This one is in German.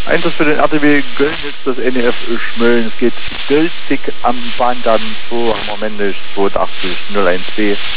Einsatz für den RTW Göllnitz, das NEF Schmölln. Es geht gültig am Bahndaten 2, Moment ist 82 01B.